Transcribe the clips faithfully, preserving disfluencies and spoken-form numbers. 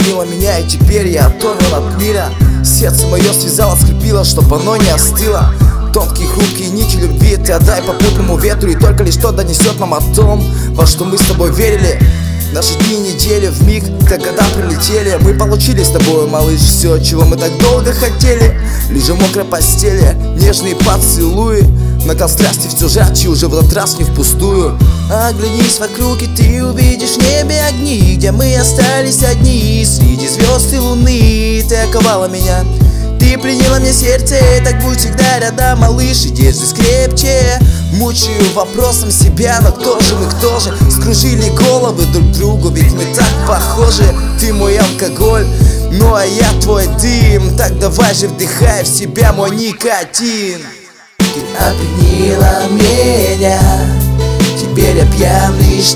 изменила меня, и теперь я оторван от мира. Сердце мое связало, скрепило, чтоб оно не остыло. Тонкие хрупкие нити любви ты отдай попутному ветру, и только лишь то донесет нам о том, во что мы с тобой верили. Наши дни и недели вмиг, как года прилетели. Мы получили с тобой, малыш, все, чего мы так долго хотели. Лежим в мокрой постели, нежные поцелуи. Накал страсти все жарче, уже в этот раз не впустую. Оглянись вокруг, и ты увидишь в небе огни, где мы остались одни среди звезд и луны. Ты оковала меня, ты пленила мне сердце, так будь всегда рядом, малыш, и держись крепче. Мучаю вопросом себя, но кто же мы, кто же? Скружили головы друг другу, ведь мы так похожи. Ты мой алкоголь, ну а я твой дым. Так давай же вдыхай в себя мой никотин. Ты опьянила меня, теперь я пьян лишь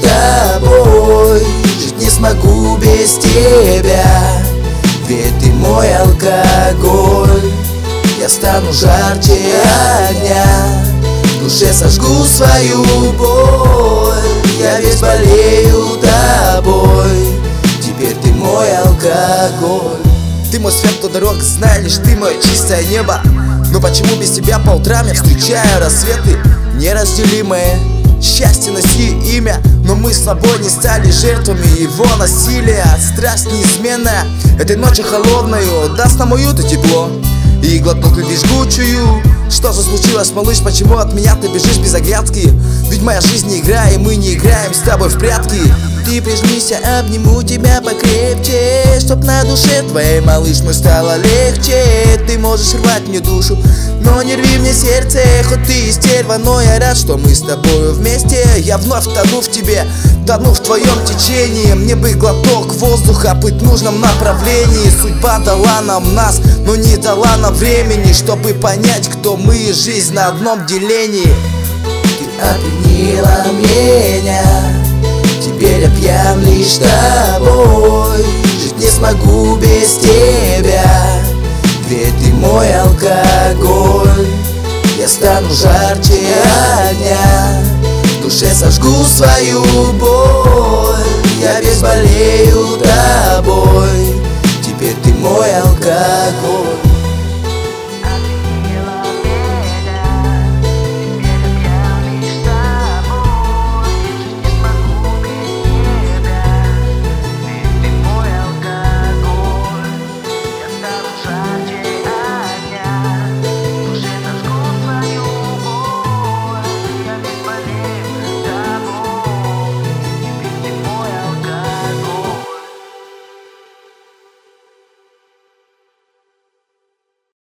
тобой. Жить не смогу без тебя, ведь ты мой алкоголь. Я стану жарче огня, в душе сожгу свою боль. Я весь болею тобой, теперь ты мой алкоголь. Ты мой свет, кто дорог, знаешь, ты мое чистое небо. Но почему без тебя по утрам я встречаю рассветы неразделимые? Счастье носи имя, но мы с тобой не стали жертвами его насилия. Страсть неизменная этой ночи холодною даст нам уют и тепло, и глотнуть любви жгучую. Что же случилось, малыш, почему от меня ты бежишь без оглядки? Ведь моя жизнь не игра, и мы не играем с тобой в прятки. Ты прижмись, я обниму тебя покрепче, чтоб на душе твоей, малыш, мы стало легче. Ты можешь рвать мне душу, но не рви мне сердце. Хоть ты и стерва, но я рад, что мы с тобою вместе. Я вновь тону в тебе, тону в твоем течении. Мне бы глоток воздуха, быть в нужном направлении. Судьба дала нам нас, но не дала нам времени, чтобы понять, кто мы, и жизнь на одном делении. Ты опьянила меня, теперь я пьян лишь тобой. Жить не смогу без тебя, ведь ты мой алкоголь. Я стану жарче огня, в душе сожгу свою боль. Я весь болею тобой, теперь ты мой алкоголь.